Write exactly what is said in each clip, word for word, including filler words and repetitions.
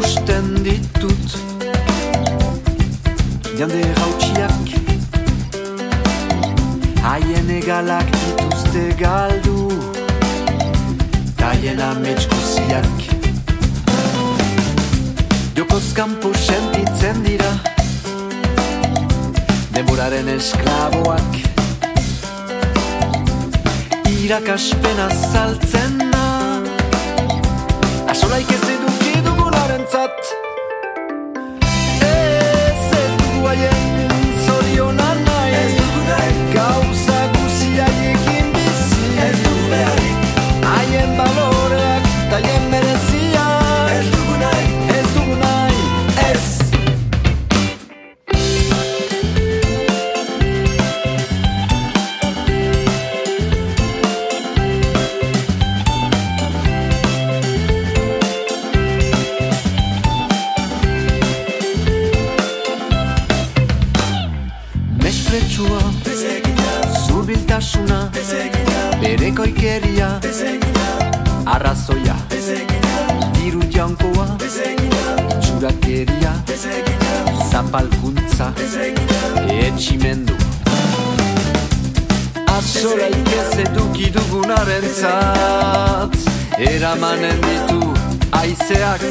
ikusten ditut jende gautsiak haien egalak dituzte galdu haien ametskuziak jokoz kanpo sentitzen dira denboraren esklaboak irakaspena saltzen da asolaik ez eduki dugunarentzat ez ez dugu haien zoriona nahi ez dugu nahi gauza guziaiekin bizi ez dugu beharrik haien baloreak haien merezia ez dugu nahi ez dugu nahi ez Mespretxua, zurbiltasuna, berekoikeria, arrazoia, diru jankoa, itxurakeria, zapalkuntza, etximendu. Azolaik ez eduki dugunarentzat, eramanen ditu aizeak.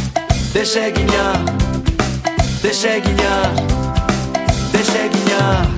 Desegina, desegina, desegina